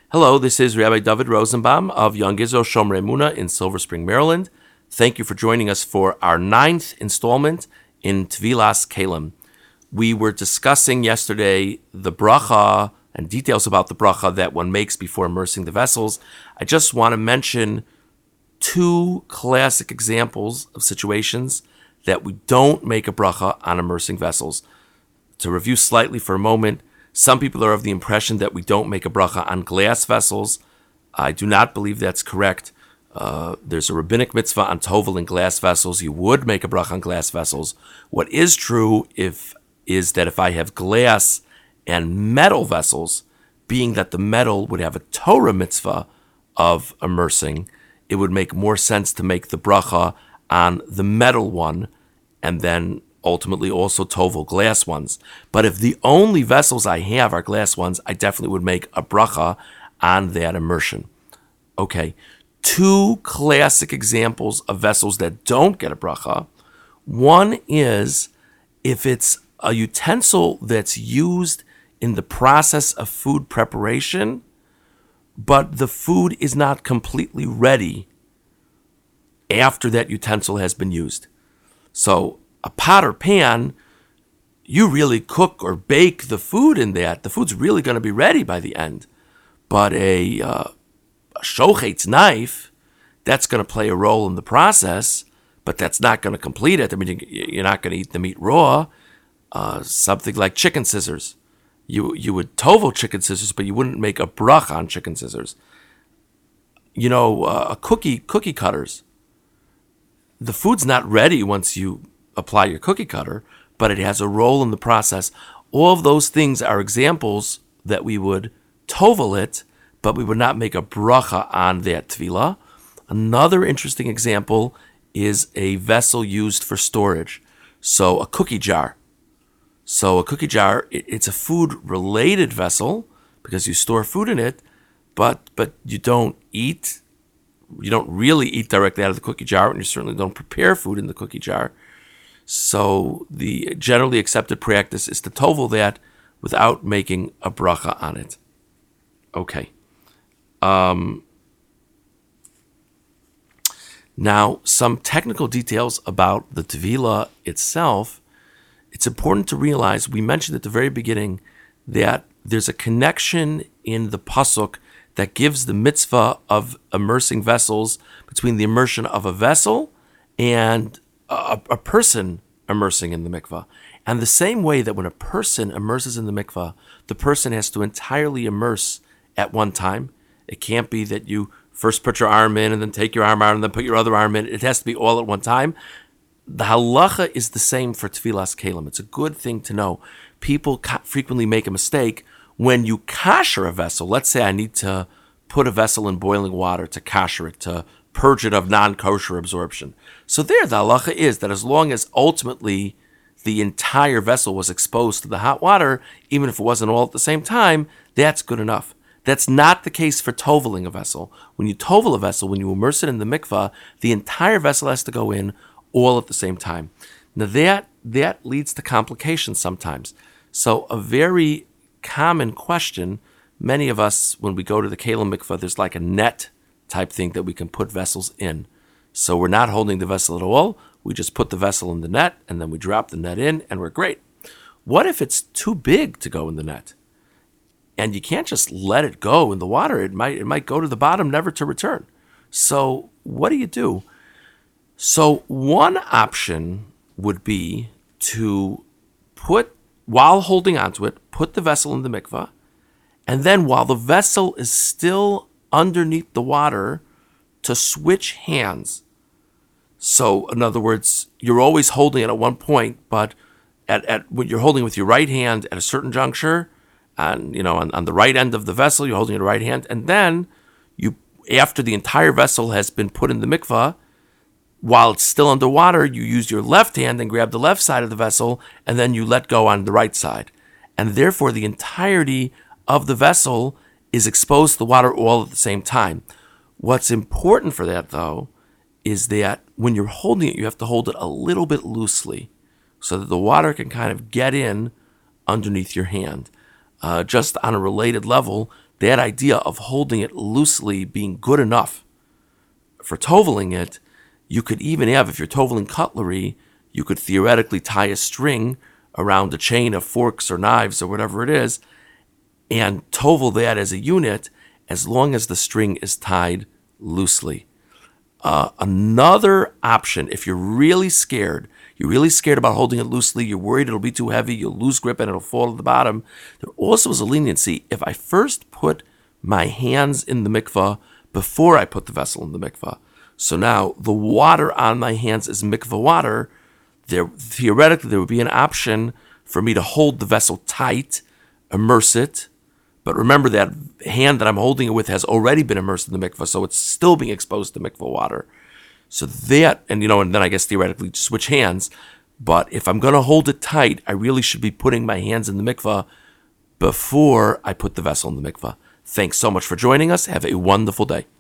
Hello, this is Rabbi David Rosenbaum of Young Israel Shomer Emunah in Silver Spring, Maryland. Thank you for joining us for our 9th installment in Tevilas Kelim. We were discussing yesterday the bracha and details about the bracha that one makes before immersing the vessels. I just want to mention two classic examples of situations that we don't make a bracha on immersing vessels. To review slightly for a moment, some people are of the impression that we don't make a bracha on glass vessels. I do not believe that's correct. There's a rabbinic mitzvah on tovel in glass vessels. You would make a bracha on glass vessels. What is true is that if I have glass and metal vessels, being that the metal would have a Torah mitzvah of immersing, it would make more sense to make the bracha on the metal one and then ultimately also tovel glass ones. But if the only vessels I have are glass ones, I definitely would make a bracha on that immersion. Okay, two classic examples of vessels that don't get a bracha. One is if it's a utensil that's used in the process of food preparation, but the food is not completely ready after that utensil has been used. So a pot or pan, you really cook or bake the food in that. The food's really going to be ready by the end. But a shochet's knife, that's going to play a role in the process, but that's not going to complete it. I mean, you're not going to eat the meat raw. Something like chicken scissors. You would tovel chicken scissors, but you wouldn't make a bracha on chicken scissors. You know, cookie cutters. The food's not ready once you apply your cookie cutter, but it has a role in the process. All of those things are examples that we would tovel it, but we would not make a bracha on that tefillah. Another interesting example is a vessel used for storage. So a cookie jar. It's a food-related vessel because you store food in it, but you don't eat. You don't really eat directly out of the cookie jar, and you certainly don't prepare food in the cookie jar. So the generally accepted practice is to tovel that without making a bracha on it. Okay. Now, some technical details about the tevilah itself. It's important to realize, we mentioned at the very beginning, that there's a connection in the pasuk that gives the mitzvah of immersing vessels between the immersion of a vessel and a person immersing in the mikvah. And the same way that when a person immerses in the mikvah, the person has to entirely immerse at one time. It can't be that you first put your arm in and then take your arm out and then put your other arm in. It has to be all at one time. The halacha is the same for Tevilas Kelim. It's a good thing to know. People frequently make a mistake when you kasher a vessel. Let's say I need to put a vessel in boiling water to kasher it, to purge it of non-kosher absorption. So there, the halacha is that as long as ultimately the entire vessel was exposed to the hot water, even if it wasn't all at the same time, that's good enough. That's not the case for toveling a vessel. When you tovel a vessel, when you immerse it in the mikvah, the entire vessel has to go in all at the same time. Now that leads to complications sometimes. So a very common question, many of us, when we go to the Kelim mikvah, there's like a net type thing that we can put vessels in. So we're not holding the vessel at all. We just put the vessel in the net, and then we drop the net in, and we're great. What if it's too big to go in the net? And you can't just let it go in the water. It might go to the bottom, never to return. So what do? So one option would be to while holding onto it, put the vessel in the mikvah, and then while the vessel is still underneath the water, to switch hands. So in other words, you're always holding it at one point, but at when you're holding with your right hand at a certain juncture, and on the right end of the vessel, you're holding it right hand, and then after the entire vessel has been put in the mikvah, while it's still underwater, you use your left hand and grab the left side of the vessel, and then you let go on the right side. And therefore, the entirety of the vessel is exposed to the water all at the same time. What's important for that, though, is that when you're holding it, you have to hold it a little bit loosely so that the water can kind of get in underneath your hand. Just on a related level, that idea of holding it loosely being good enough for toveling it, you could even have, if you're toveling cutlery, you could theoretically tie a string around a chain of forks or knives or whatever it is and tovel that as a unit as long as the string is tied loosely. Another option, if you're really scared about holding it loosely, you're worried it'll be too heavy, you'll lose grip and it'll fall to the bottom, there also is a leniency. If I first put my hands in the mikvah before I put the vessel in the mikvah, so now the water on my hands is mikvah water, theoretically there would be an option for me to hold the vessel tight, immerse it, but remember that hand that I'm holding it with has already been immersed in the mikvah, so it's still being exposed to mikvah water. So that, and then I guess theoretically switch hands. But if I'm going to hold it tight, I really should be putting my hands in the mikvah before I put the vessel in the mikvah. Thanks so much for joining us. Have a wonderful day.